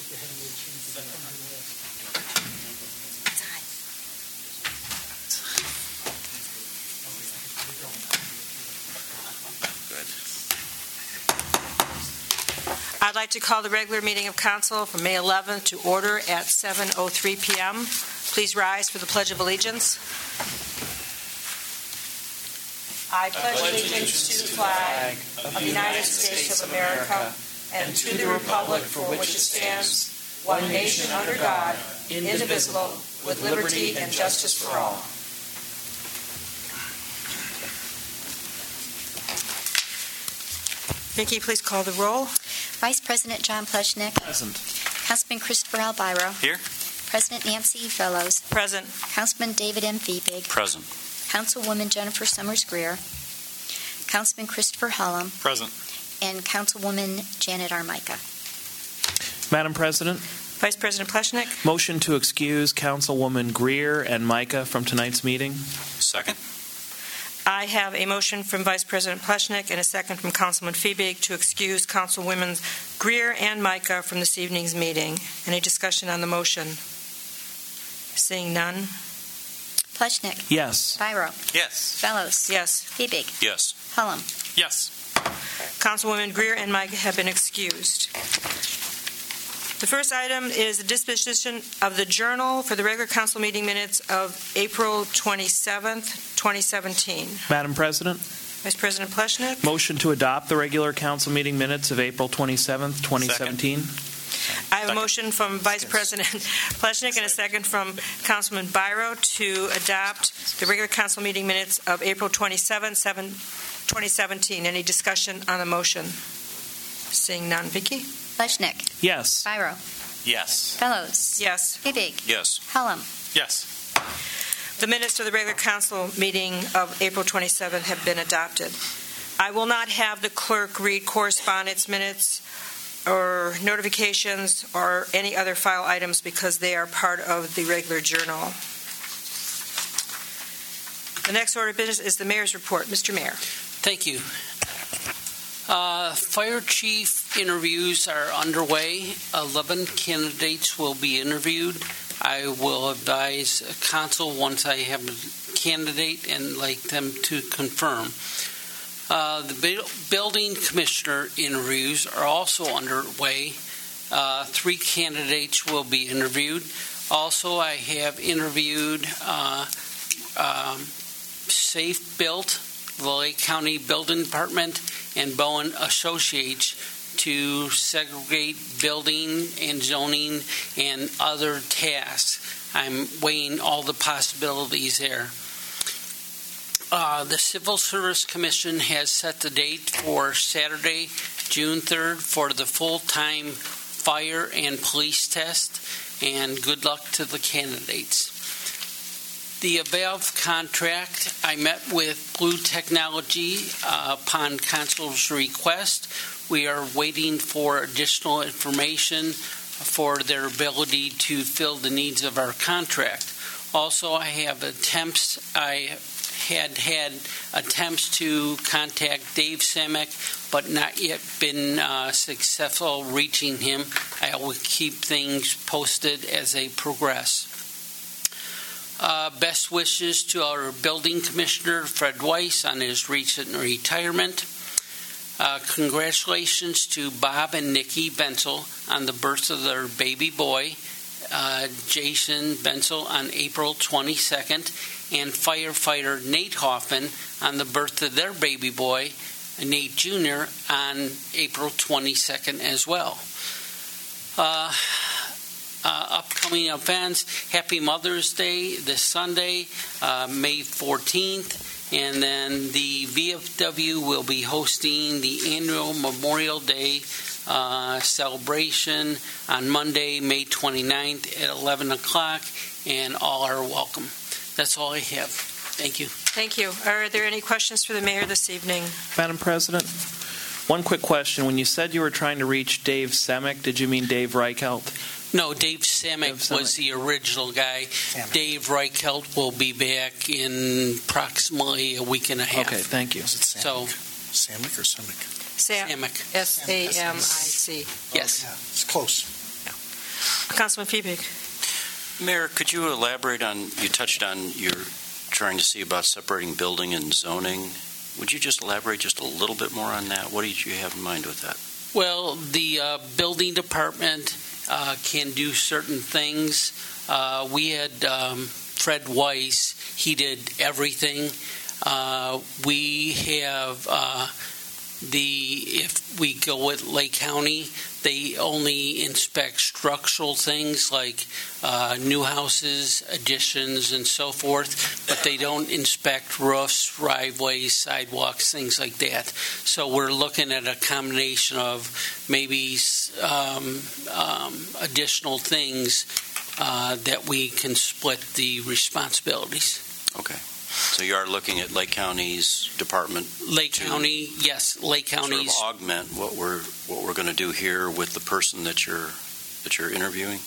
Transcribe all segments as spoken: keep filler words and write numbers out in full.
I'd like to call the regular meeting of council for May eleventh to order at seven oh three p.m. Please rise for the Pledge of Allegiance. I pledge allegiance to the flag of the United States of America and to the republic for which it stands, one nation under God, indivisible, with liberty and justice for all. Vicki, please call the roll. Vice President John Pleshnick. Present. Councilman Christopher Albiro. Here. President Nancy Fellows. Present. Councilman David M. Fiebig. Present. Councilwoman Jennifer Summers Greer. Councilman Christopher Hullum. Present. And Councilwoman Janet Armica. Madam President. Vice President Pleshnick. Motion to excuse Councilwoman Greer and Micah from tonight's meeting. Second. I have a motion from Vice President Pleshnick and a second from Councilman Fiebig to excuse Councilwomen Greer and Micah from this evening's meeting. Any discussion on the motion? Seeing none. Pleshnick. Yes. Biro. Yes. Fellows. Yes. Fiebig. Yes. Hullum. Yes. Councilwoman Greer and Micah have been excused. The first item is the disposition of the journal for the regular council meeting minutes of April twenty-seventh, twenty seventeen. Madam President. Vice President Pleshnick. Motion to adopt the regular council meeting minutes of April twenty-seventh, twenty seventeen. Second. I have a motion from Vice President Pleshnick and a second from Councilman Biro to adopt the regular council meeting minutes of April twenty-seventh, twenty seventeen. Any discussion on the motion? Seeing none. Vicki? Pleshnick. Yes. Biro. Yes. Fellows. Yes. Fiebig. Yes. Hullum. Yes. The minutes of the regular council meeting of April twenty-seventh have been adopted. I will not have the clerk read correspondence minutes or notifications or any other file items because they are part of the regular journal. The next order of business is the mayor's report. Mister Mayor. Thank you. Uh, fire chief interviews are underway. eleven candidates will be interviewed. I will advise council once I have a candidate and like them to confirm. Uh, the building commissioner interviews are also underway. Uh, three candidates will be interviewed. Also, I have interviewed uh, um, Safe Built, the Lake County Building Department, and Bowen Associates to segregate building and zoning and other tasks. I'm weighing all the possibilities there. Uh, the Civil Service Commission has set the date for Saturday, June third, for the full-time fire and police test, and good luck to the candidates. The above contract, I met with Blue Technology uh, upon council's request. We are waiting for additional information for their ability to fill the needs of our contract. Also, I have attempts, I had had attempts to contact Dave Semick, but not yet been uh, successful reaching him. I will keep things posted as they progress. Uh, best wishes to our building commissioner, Fred Weiss, on his recent retirement. Uh, congratulations to Bob and Nikki Bensel on the birth of their baby boy, uh, Jason Bensel, on April twenty-second, and firefighter Nate Hoffman on the birth of their baby boy, Nate Junior, on April twenty-second as well. Uh, Uh, upcoming events, Happy Mother's Day this Sunday, uh, May fourteenth, and then the V F W will be hosting the annual Memorial Day uh, celebration on Monday, May twenty-ninth at eleven o'clock, and all are welcome. That's all I have. Thank you. Thank you. Are there any questions for the mayor this evening? Madam President, one quick question. When you said you were trying to reach Dave Semick, did you mean Dave Reichelt? No, Dave Semick, Dave Semick was the original guy. Samick. Dave Reichelt will be back in approximately a week and a half. Okay, thank you. Is it Samick? So, Samick or Semick? Sam- Samick. S A M I C. Yes. Oh, yeah. It's close. Yeah. Councilman Fiebig. Mayor, could you elaborate on, you touched on you're trying to see about separating building and zoning. Would you just elaborate just a little bit more on that? What did you have in mind with that? Well, the uh, building department uh, can do certain things. Uh, we had um, Fred Weiss. He did everything. Uh, we have uh, the, if we go with Lake County, they only inspect structural things like uh, new houses, additions, and so forth, but they don't inspect roofs, driveways, sidewalks, things like that. So we're looking at a combination of maybe um, um, additional things uh, that we can split the responsibilities. Okay. So you are looking at Lake County's department. Lake County, yes, Lake County's. Sort of augment what we're what we're going to do here with the person that you're that you're interviewing.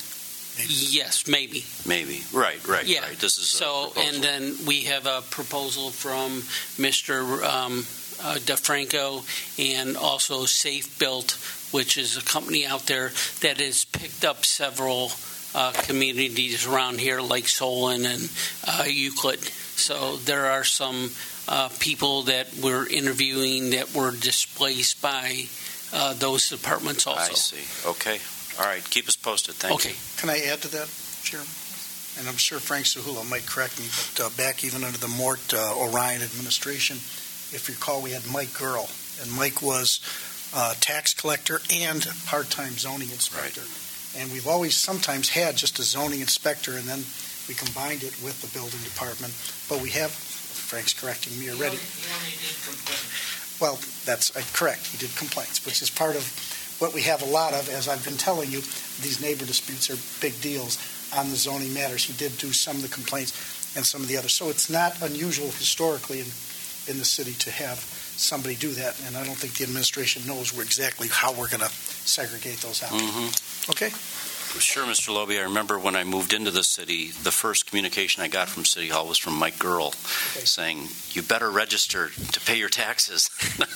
Yes, maybe. Maybe. Right. Right. Yeah. Right. This is so, a and then we have a proposal from Mister Um, uh, DeFranco and also Safe Built, which is a company out there that has picked up several uh, communities around here, like Solon and uh, Euclid. So there are some uh, people that we're interviewing that were displaced by uh, those departments also. I see. Okay. All right. Keep us posted. Thank okay. you. Can I add to that, Chairman? And I'm sure Frank Sahula might correct me, but uh, back even under the Mort uh, Orion administration, if you recall, we had Mike Gurl, and Mike was uh, tax collector and part-time zoning inspector. Right. And we've always sometimes had just a zoning inspector, and then we combined it with the building department. But we have, Frank's correcting me already. He only did complaints. Well, that's uh, correct. He did complaints, which is part of what we have a lot of. As I've been telling you, these neighbor disputes are big deals on the zoning matters. He did do some of the complaints and some of the others. So it's not unusual historically in, in the city to have somebody do that. And I don't think the administration knows where exactly how we're going to segregate those out. Mm-hmm. Okay. Sure, Mister Loby. I remember when I moved into the city, the first communication I got from City Hall was from Mike Gurl Okay. saying, you better register to pay your taxes.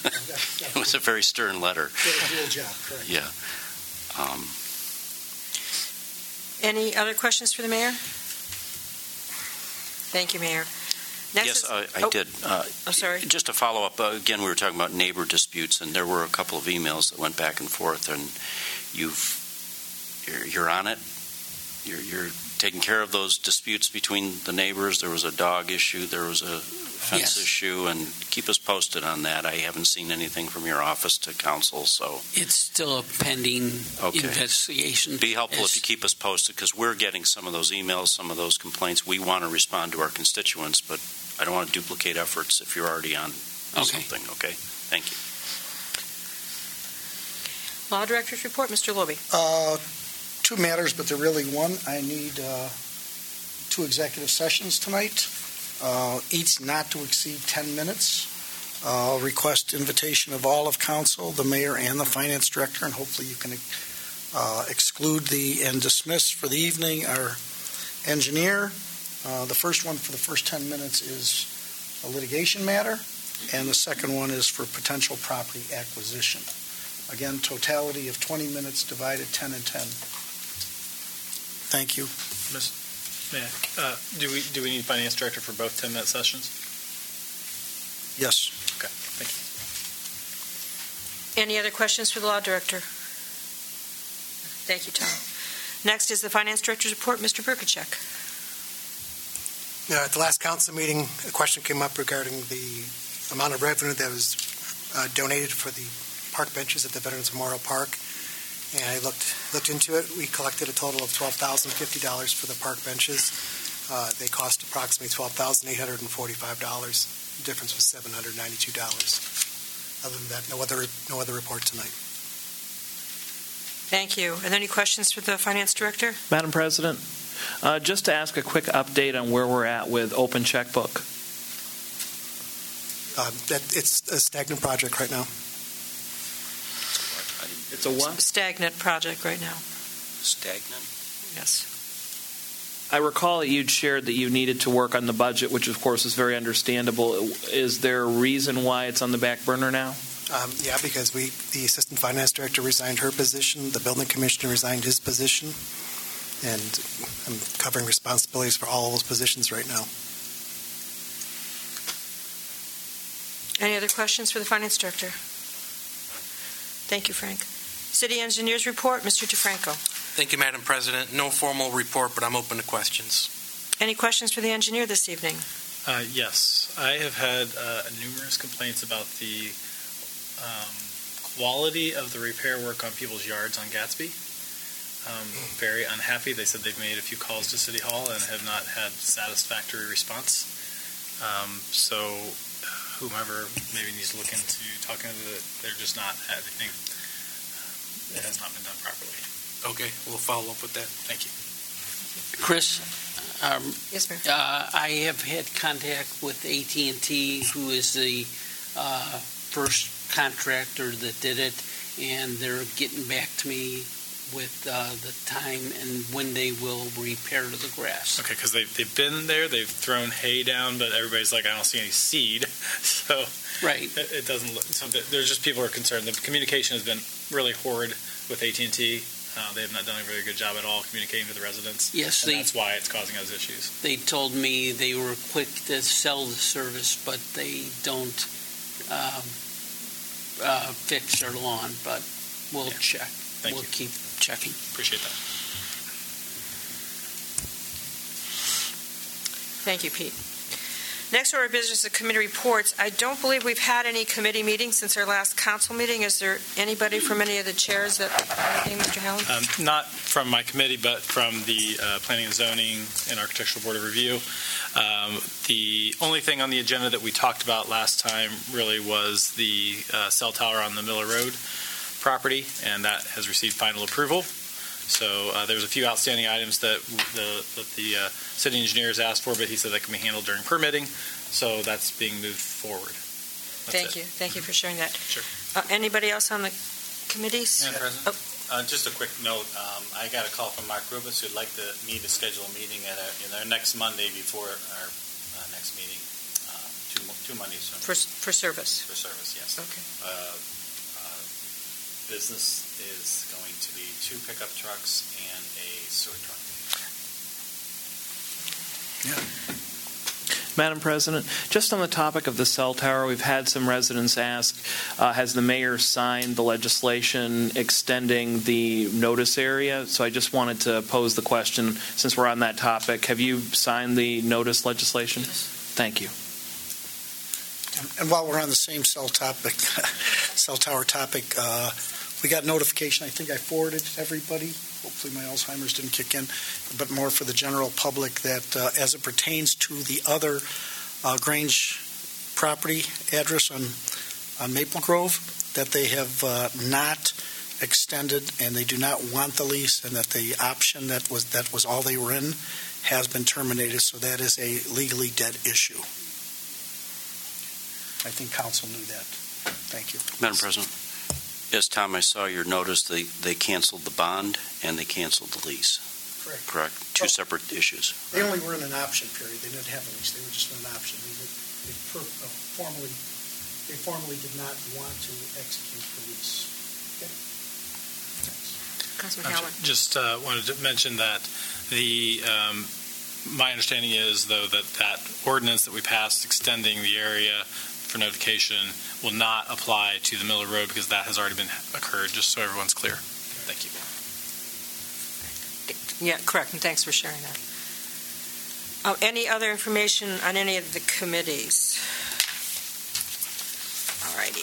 It was a very stern letter. Did a dual job, correct. Yeah. Um, Any other questions for the mayor? Thank you, Mayor. Next yes, is, I, I oh, did. Uh, I'm sorry. Just to follow up, uh, again, we were talking about neighbor disputes, and there were a couple of emails that went back and forth, and you've You're, you're on it. You're, you're taking care of those disputes between the neighbors. There was a dog issue. There was a fence Yes. issue, and keep us posted on that. I haven't seen anything from your office to council, so It's still a pending Okay. investigation. be helpful As- if you keep us posted, because we're getting some of those emails, some of those complaints. We want to respond to our constituents, but I don't want to duplicate efforts if you're already on Okay. something. Okay, thank you. Law Director's report, Mister Loby. Uh, two matters, but they're really one. I need uh, two executive sessions tonight, uh, each not to exceed ten minutes. Uh, I'll request invitation of all of council, the mayor and the finance director, and hopefully you can uh, exclude the and dismiss for the evening our engineer. Uh, the first one for the first ten minutes is a litigation matter, and the second one is for potential property acquisition. Again, totality of twenty minutes divided ten and ten. Thank you. Mayor, uh, do we do we need finance director for both ten-minute sessions? Yes. Okay, thank you. Any other questions for the Law Director? Thank you, Tom. Next is the Finance Director's report, Mister Burkacek. Uh, At the last council meeting, a question came up regarding the amount of revenue that was uh, donated for the park benches at the Veterans Memorial Park. And I looked looked into it. We collected a total of twelve thousand fifty dollars for the park benches. Uh, they cost approximately twelve thousand eight hundred forty-five dollars. The difference was seven hundred ninety-two dollars. Other than that, no other no other report tonight. Thank you. Are there any questions for the Finance Director? Madam President, uh, just to ask a quick update on where we're at with Open Checkbook. Uh, that it's a stagnant project right now. It's a what? Stagnant project right now. Stagnant? Yes. I recall that you'd shared that you needed to work on the budget, which of course is very understandable. Is there a reason why it's on the back burner now? Um, yeah, because we, the assistant finance director resigned her position, the building commissioner resigned his position, and I'm covering responsibilities for all of those positions right now. Any other questions for the Finance Director? Thank you, Frank. City Engineers Report, Mister DeFranco. Thank you, Madam President. No formal report, but I'm open to questions. Any questions for the engineer this evening? Uh, yes, I have had uh, numerous complaints about the um, quality of the repair work on people's yards on Gatsby. Um, very unhappy. They said they've made a few calls to City Hall and have not had satisfactory response. Um, so whomever maybe needs to look into talking to the, they're just not, I think it has not been done properly. Okay, we'll follow up with that. Thank you. Chris, um, Yes, ma'am. uh, I have had contact with A T and T, who is the uh, first contractor that did it, and they're getting back to me with uh, the time and when they will repair the grass. Okay, because they've, they've been there, they've thrown hay down, but everybody's like, I don't see any seed. So Right. it, it doesn't look, so there's just people who are concerned. The communication has been really horrid with A T and T. Uh, they have not done a very good job at all communicating to the residents. Yes, and they, that's why it's causing us issues. they told me they were quick to sell the service, but they don't um, uh, fix their lawn, but we'll Yeah. check. Thank We'll you. keep checking. Appreciate that. Thank you, Pete. Next order of business is committee reports. I don't believe we've had any committee meetings since our last council meeting. Is there anybody from any of the chairs that, anything, Mister Howland? Um, not from my committee, but from the uh, Planning and Zoning and Architectural Board of Review. Um, the only thing on the agenda that we talked about last time really was the uh, cell tower on the Miller Road property, and that has received final approval. So uh, there's a few outstanding items that the, that the uh, city engineer has asked for, but he said that can be handled during permitting. So that's being moved forward. That's Thank it. you. Thank you for sharing that. Sure. Uh, anybody else on the committees? Madam President, uh, just a quick note. Um, I got a call from Mark Rubis who'd like to me to schedule a meeting at a, you know, next Monday before our uh, next meeting, uh, two, two Mondays from, For, for service? for service, yes. Okay. Uh, uh, business is going to be two pickup trucks and a sewer truck. Madam President, just on the topic of the cell tower, we've had some residents ask, uh, has the mayor signed the legislation extending the notice area? So I just wanted to pose the question, since we're on that topic, have you signed the notice legislation? Yes. Thank you. And while we're on the same cell topic, cell tower topic, uh, we got notification, I think I forwarded to everybody, hopefully my Alzheimer's didn't kick in, but more for the general public, that uh, as it pertains to the other uh, Grange property address on, on Maple Grove, that they have uh, not extended and they do not want the lease, and that the option that was, that was all they were in has been terminated, so that is a legally dead issue. I think council knew that. Thank you. Madam President, yes, Tom, I saw your notice. They they canceled the bond and they canceled the lease. Correct. Correct. Two separate issues. They only were in an option period. They didn't have a lease. They were just in an option. They, were, they per, uh, formally, they formally did not want to execute the lease. Okay. Councilman Howland. Just uh, wanted to mention that the um, my understanding is, though, that that ordinance that we passed extending the area for notification will not apply to the Miller Road because that has already been occurred, just so everyone's clear. Thank you. Yeah, correct, and thanks for sharing that. Uh, any other information on any of the committees? All righty.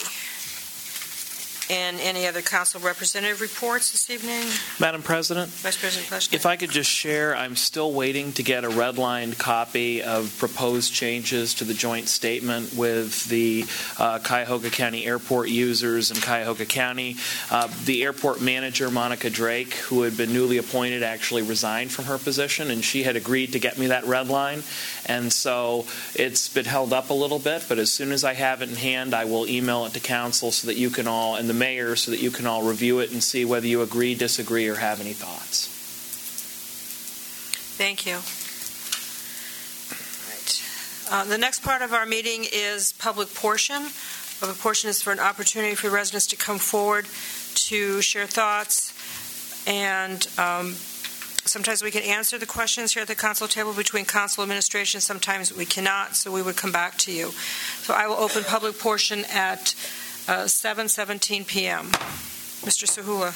And any other council representative reports this evening? Madam President? Vice President Pleshner? If I could just share, I'm still waiting to get a redlined copy of proposed changes to the joint statement with the uh, Cuyahoga County Airport users and Cuyahoga County. Uh, the airport manager, Monica Drake, who had been newly appointed, actually resigned from her position, and she had agreed to get me that red line. And so it's been held up a little bit, but as soon as I have it in hand, I will email it to council so that you can all, and the mayor, so that you can all review it and see whether you agree, disagree, or have any thoughts. Thank you. All right. Uh, the next part of our meeting is public portion. Public portion is for an opportunity for residents to come forward to share thoughts and um, sometimes we can answer the questions here at the council table between council administration, sometimes we cannot, so we would come back to you. So I will open public portion at uh, seven seventeen p.m. Mister Sahula.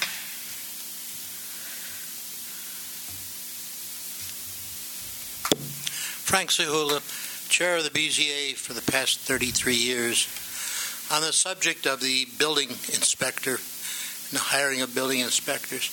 Frank Sahula, Chair of the B Z A for the past thirty-three years. On the subject of the building inspector and the hiring of building inspectors,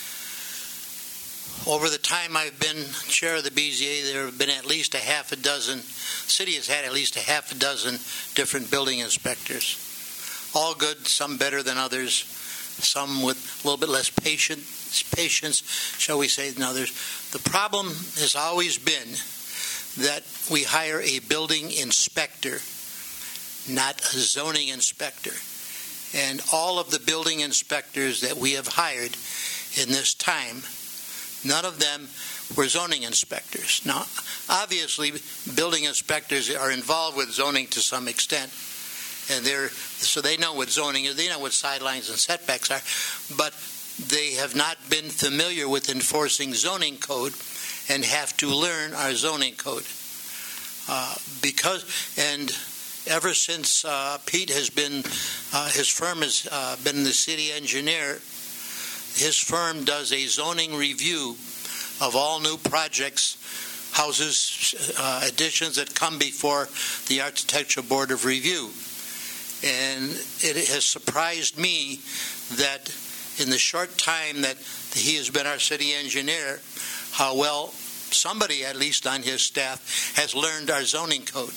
over the time I've been chair of the B Z A, there have been at least a half a dozen, the city has had at least a half a dozen different building inspectors. All good, some better than others, some with a little bit less patient, patience, shall we say, than others. The problem has always been that we hire a building inspector, not a zoning inspector. And all of the building inspectors that we have hired in this time, none of them were zoning inspectors. Now, obviously, building inspectors are involved with zoning to some extent, and they're so they know what zoning is, they know what sidelines and setbacks are, but they have not been familiar with enforcing zoning code and have to learn our zoning code. Uh, because, and ever since uh, Pete has been, uh, his firm has uh, been the city engineer, his firm does a zoning review of all new projects, houses, uh, additions that come before the Architectural Board of Review. And it has surprised me that in the short time that he has been our city engineer, how well somebody, at least on his staff, has learned our zoning code.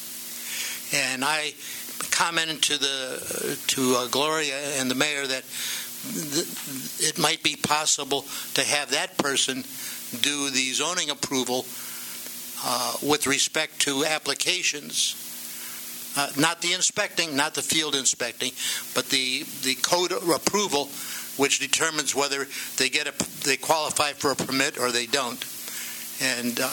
And I commented to the to uh, Gloria and the mayor that th- it might be possible to have that person do the zoning approval uh, with respect to applications. Uh, not the inspecting, not the field inspecting, but the, the code approval, which determines whether they get a, they qualify for a permit or they don't. And uh,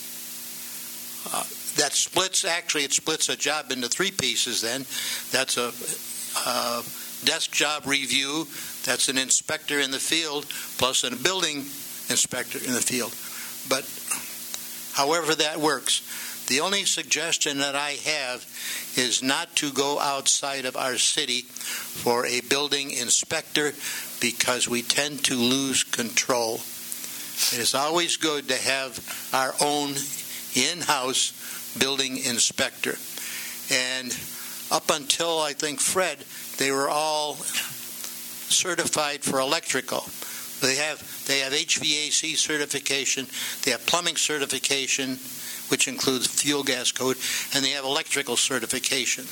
uh, that splits, actually it splits a job into three pieces then. That's a, a desk job review, that's an inspector in the field, plus a building inspector in the field. But however that works, the only suggestion that I have is not to go outside of our city for a building inspector because we tend to lose control. It is always good to have our own in-house building inspector. And up until, I think, Fred, they were all certified for electrical. They have they have H V A C certification, they have plumbing certification, which includes fuel gas code, and they have electrical certification.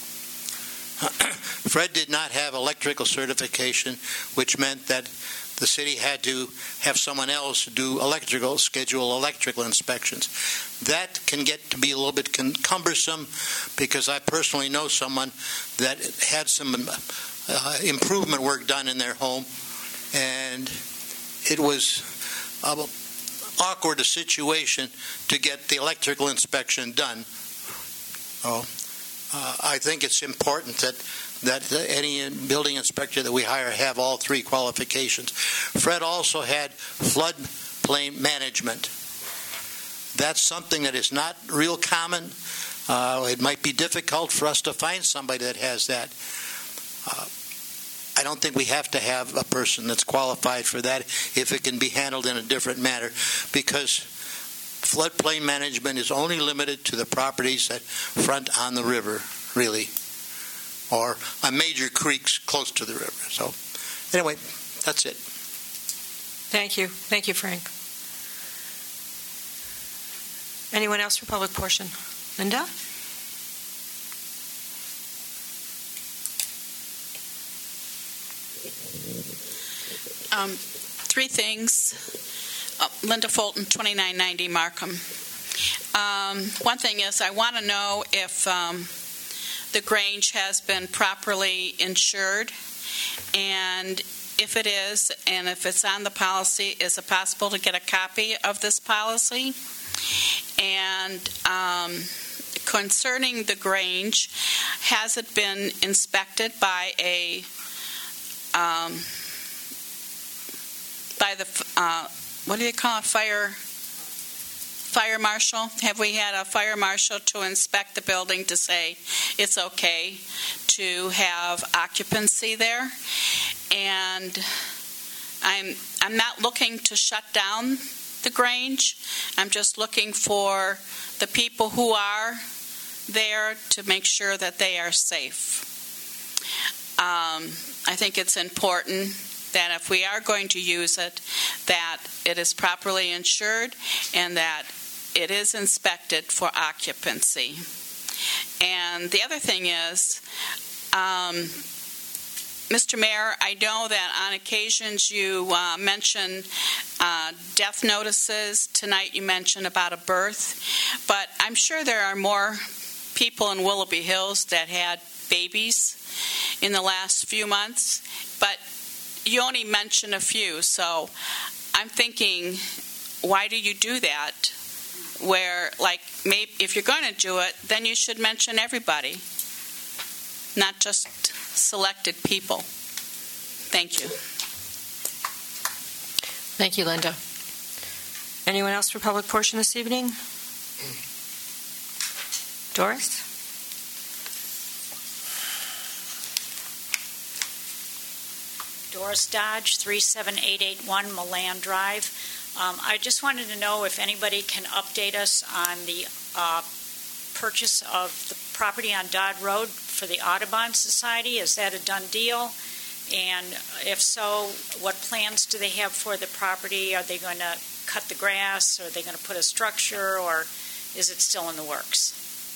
Fred did not have electrical certification, which meant that the city had to have someone else do electrical, schedule electrical inspections. That can get to be a little bit cumbersome because I personally know someone that had some uh, improvement work done in their home, and it was uh, awkward a situation to get the electrical inspection done. Oh, uh, I think it's important that that any building inspector that we hire have all three qualifications. Fred also had floodplain management. That's something that is not real common. Uh, it might be difficult for us to find somebody that has that. Uh, I don't think we have to have a person that's qualified for that if it can be handled in a different manner, because floodplain management is only limited to the properties that front on the river, really, or on major creeks close to the river. So anyway, that's it. Thank you. Thank you, Frank. Anyone else for public portion? Linda? Um, three things. Uh, Linda Fulton, twenty-nine ninety Markham. Um, one thing is I want to know if um, the Grange has been properly insured, and if it is, and if it's on the policy, is it possible to get a copy of this policy? And um, concerning the Grange, has it been inspected by a um, by the uh, what do you call it, fire, fire marshal? Have we had a fire marshal to inspect the building to say it's okay to have occupancy there? And I'm, I'm not looking to shut down the Grange. I'm just looking for the people who are there to make sure that they are safe. Um, I think it's important that if we are going to use it, that it is properly insured and that it is inspected for occupancy. And the other thing is, um, Mister Mayor, I know that on occasions you uh, mention uh, death notices. Tonight you mentioned about a birth. But I'm sure there are more people in Willoughby Hills that had babies in the last few months. But you only mentioned a few. So I'm thinking, why do you do that? Where, like, maybe if you're going to do it, then you should mention everybody, not just selected people. Thank you. Thank you, Linda. Anyone else for public portion this evening? Doris? Doris Dodge, three seven eight eight one Milan Drive. Um, I just wanted to know if anybody can update us on the uh, purchase of the property on Dodd Road for the Audubon Society. Is that a done deal? And if so, what plans do they have for the property? Are they going to cut the grass? Are they going to put a structure? Or is it still in the works?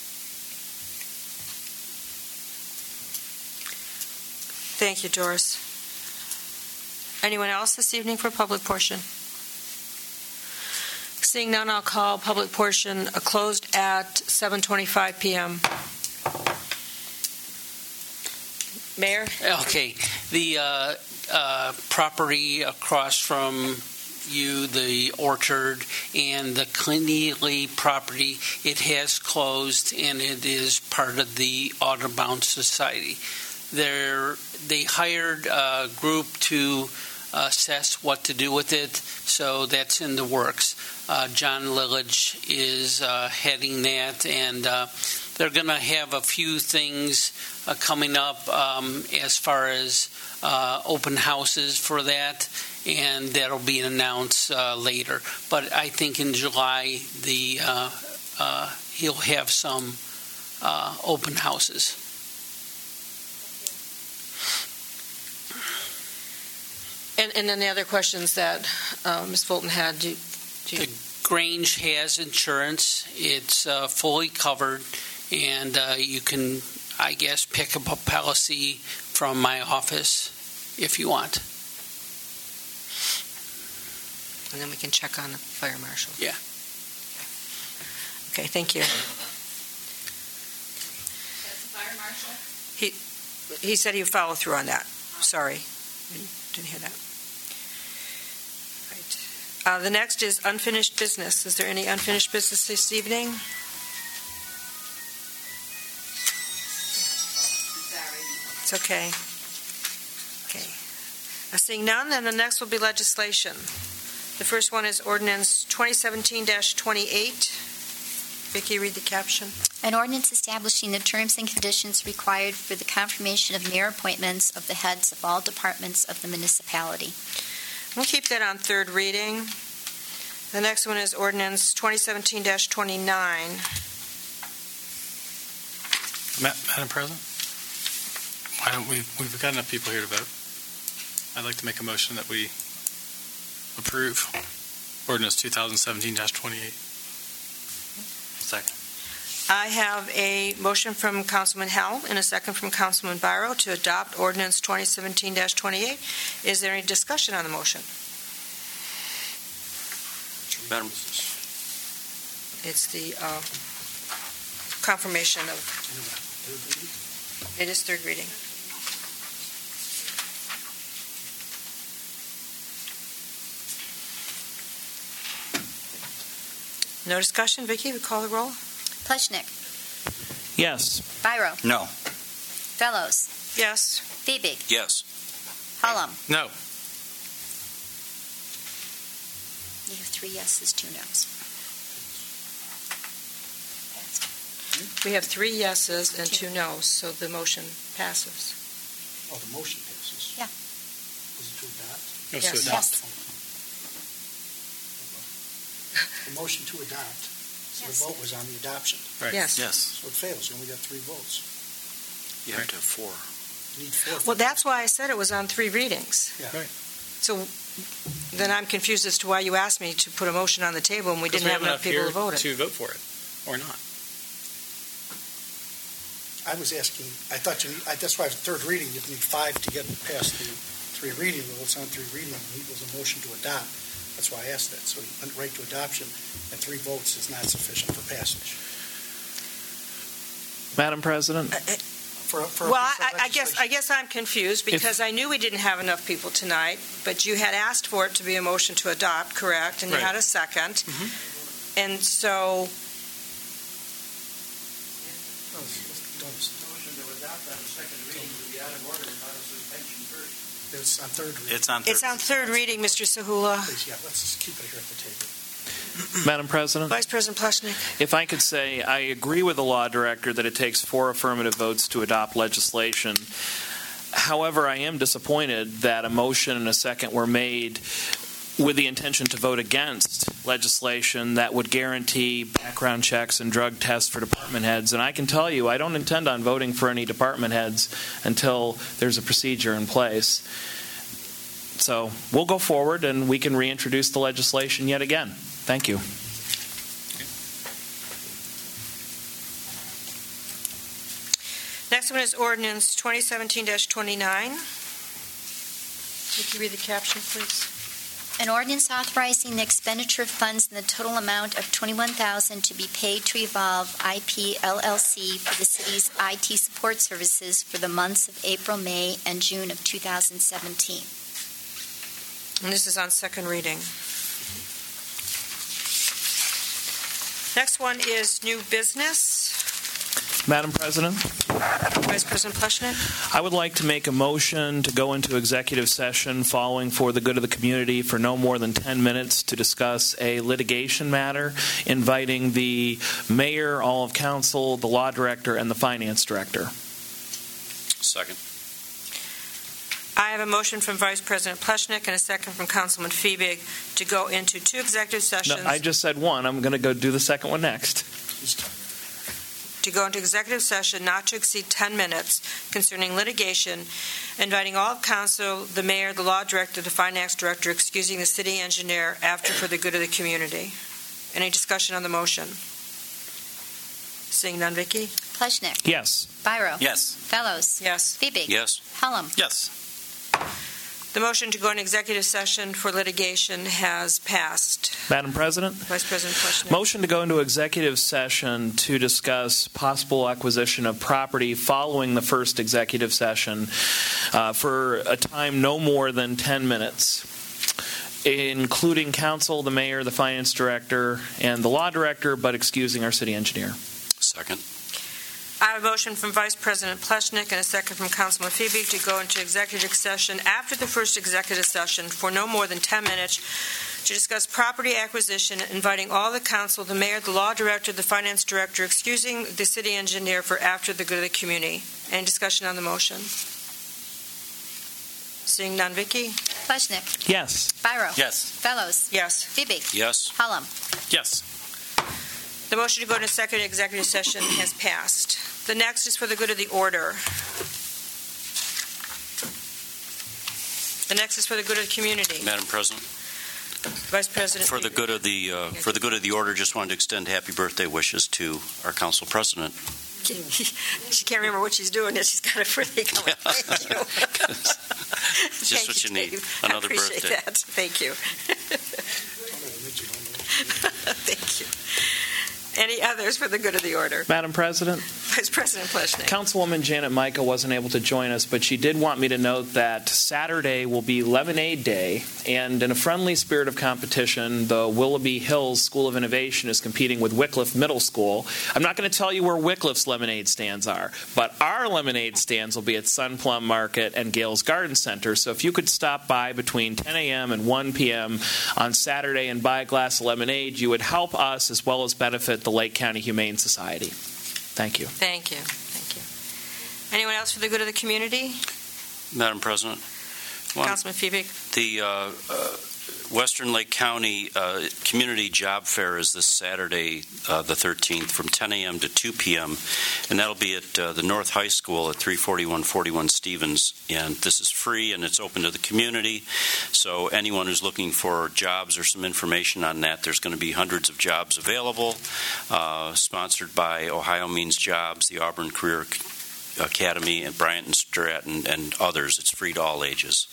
Thank you, Doris. Anyone else this evening for public portion? Seeing none, I'll call public portion closed at seven twenty-five p.m. Mayor? Okay. The uh, uh, property across from you, the orchard, and the Keneally property, it has closed, and it is part of the Audubon Society. They're, they hired a group to assess what to do with it, so that's in the works. Uh, John Lillage is uh, heading that, and uh, they're going to have a few things uh, coming up um, as far as uh, open houses for that, and that'll be announced uh, later. But I think in July the uh, uh, he'll have some uh, open houses. And, and then the other questions that uh, Miz Fulton had. Do, do you... The Grange has insurance. It's uh, fully covered, and uh, you can, I guess, pick up a policy from my office if you want. And then we can check on the fire marshal. Yeah. Okay, thank you. That's the fire marshal? He, he said he'd follow through on that. Sorry. Didn't hear that. Right. Uh, the next is unfinished business. Is there any unfinished business this evening? It's okay. Okay. Uh, seeing none, then the next will be legislation. The first one is ordinance twenty seventeen dash twenty-eight. Vicki, read the caption. An ordinance establishing the terms and conditions required for the confirmation of mayor appointments of the heads of all departments of the municipality. We'll keep that on third reading. The next one is ordinance twenty seventeen dash twenty-nine. Madam President, why don't we, we've got enough people here to vote. I'd like to make a motion that we approve ordinance twenty seventeen dash twenty-eight. Second. I have a motion from Councilman Howell and a second from Councilman Byro to adopt ordinance twenty seventeen dash twenty-eight. Is there any discussion on the motion? Madam, It's the uh, confirmation of, it is third reading. No discussion. Vicki, we call the roll. Pleshnik. Yes. Byro. No. Fellows. Yes. Fiebig. Yes. Hullum. No. You have three yeses, two nos. We have three yeses and two nos, so the motion passes. Oh, the motion passes? Yeah. Was it to adopt? It was Yes. to adopt. The motion to adopt, so the Yes. vote was on the adoption. Right. Yes. Yes, So it fails, you only got three votes. you have to have four. You need four. Well, that's why I said it was on three readings. Yeah. Right. So then I'm confused as to why you asked me to put a motion on the table and we Because didn't have enough people here to vote it. to vote for it, or not. I was asking, I thought you, need- I- that's why the third reading, you need five to get past the three reading. Well, it's on three reading, and it was a motion to adopt. That's why I asked that. So he went right to adoption, and three votes is not sufficient for passage. Madam President, Uh, uh, For, a- for a Well, piece of I, I guess, I legislation. guess I'm confused because I knew we didn't have enough people tonight, but you had asked for it to be a motion to adopt, correct? And you Right. had a second. Mhm. And so, No, it's- it's- It's on third reading. It's on. it's on third reading, Mister Sahula. Please, yeah, let's just keep it here at the table. Madam President, Vice President Pleshnik. if I could say, I agree with the law director that it takes four affirmative votes to adopt legislation. However, I am disappointed that a motion and a second were made with the intention to vote against legislation that would guarantee background checks and drug tests for department heads. And I can tell you, I don't intend on voting for any department heads until there's a procedure in place. So we'll go forward and we can reintroduce the legislation yet again. Thank you. Next one is ordinance twenty seventeen dash twenty-nine. Would you read the caption, please? An ordinance authorizing the expenditure of funds in the total amount of twenty-one thousand dollars to be paid to Evolve I P L L C for the city's I T support services for the months of April, May, and June of two thousand seventeen. And this is on second reading. Next one is new business. Madam President, Vice President Pleshnik. I would like to make a motion to go into executive session following for the good of the community for no more than ten minutes to discuss a litigation matter, inviting the mayor, all of council, the law director, and the finance director. Second. I have a motion from Vice President Pleshnik and a second from Councilman Fiebig to go into two executive No, sessions. I just said one. I'm going to go do the second one next. To go into executive session not to exceed ten minutes concerning litigation, inviting all of council, the mayor, the law director, the finance director, excusing the city engineer after for the good of the community. Any discussion on the motion? Seeing none, Vicky? Pleshnik. Yes. Byro. Yes. Fellows. Yes. Fiebig. Yes. Hallam. Yes. The motion to go into executive session for litigation has passed. Madam President? Vice President Pleshnik. Motion to go into executive session to discuss possible acquisition of property following the first executive session uh, for a time no more than ten minutes, including council, the mayor, the finance director, and the law director, but excusing our city engineer. Second. I have a motion from Vice President Pleshnik and a second from Councilman Fiebig to go into executive session after the first executive session for no more than ten minutes to discuss property acquisition, inviting all the council, the mayor, the law director, the finance director, excusing the city engineer for after the good of the community. Any discussion on the motion? Seeing none, Vicky? Pleshnik. Yes. Byro. Yes. Fellows. Yes. Fiebig. Yes. Hallam. Yes. The motion to go into second executive session has passed. The next is for the good of the order. The next is for the good of the community. Madam President, Vice President. for the good of the uh, for the good of the order, just wanted to extend happy birthday wishes to our council president. She can't remember what she's doing yet. She's got a birthday coming. Thank you. Just what you need. Dave. Another I appreciate birthday. that. Thank you. Thank you. Any others for the good of the order? Madam President? Vice President Pleshnik. Councilwoman Janet Micah wasn't able to join us, but she did want me to note that Saturday will be Lemonade Day, and in a friendly spirit of competition, the Willoughby Hills School of Innovation is competing with Wycliffe Middle School. I'm not going to tell you where Wycliffe's lemonade stands are, but our lemonade stands will be at Sun Plum Market and Gales Garden Center, so if you could stop by between ten a.m. and one p.m. on Saturday and buy a glass of lemonade, you would help us as well as benefit the Lake County Humane Society. Thank you. Thank you. Thank you. Anyone else for the good of the community? Madam President, one, Councilman Fiebig. the uh, uh, Western Lake County uh, Community Job Fair is this Saturday, uh, the thirteenth, from ten a.m. to two p.m., and that'll be at uh, the North High School at three forty-one forty-one Stevens, and this is free and it's open to the community, so anyone who's looking for jobs or some information on that, there's going to be hundreds of jobs available, uh, sponsored by Ohio Means Jobs, the Auburn Career Academy, and Bryant and Stratton, and others. It's free to all ages.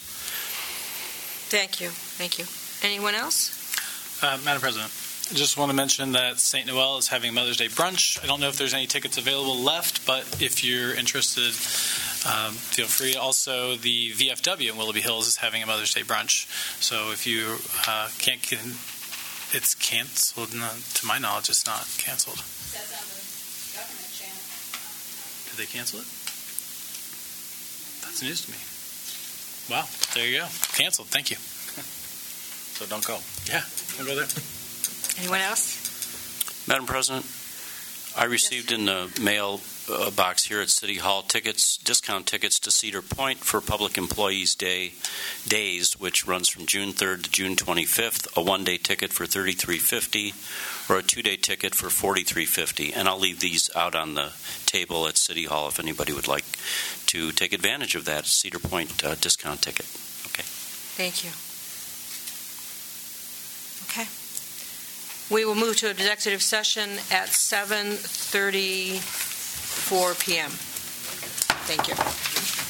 Thank you. Thank you. Anyone else? Uh, Madam President, I just want to mention that Saint Noel is having Mother's Day brunch. I don't know if there's any tickets available left, but if you're interested, um, feel free. Also, the V F W in Willoughby Hills is having a Mother's Day brunch. So if you uh, can't get, it's canceled. No, to my knowledge, it's not canceled. It says on the government channel. Did they cancel it? That's news to me. Wow, there you go. Canceled. Thank you. So don't go. Yeah, don't go there. Anyone else? Madam President, I received in the mail uh, box here at City Hall tickets, discount tickets to Cedar Point for Public Employees Day days, which runs from June third to June twenty-fifth. A one-day ticket for thirty-three fifty, or a two-day ticket for forty-three fifty. And I'll leave these out on the table at City Hall if anybody would like to take advantage of that Cedar Point uh, discount ticket. Okay. Thank you. Okay. We will move to executive session at seven thirty-four p.m. Thank you.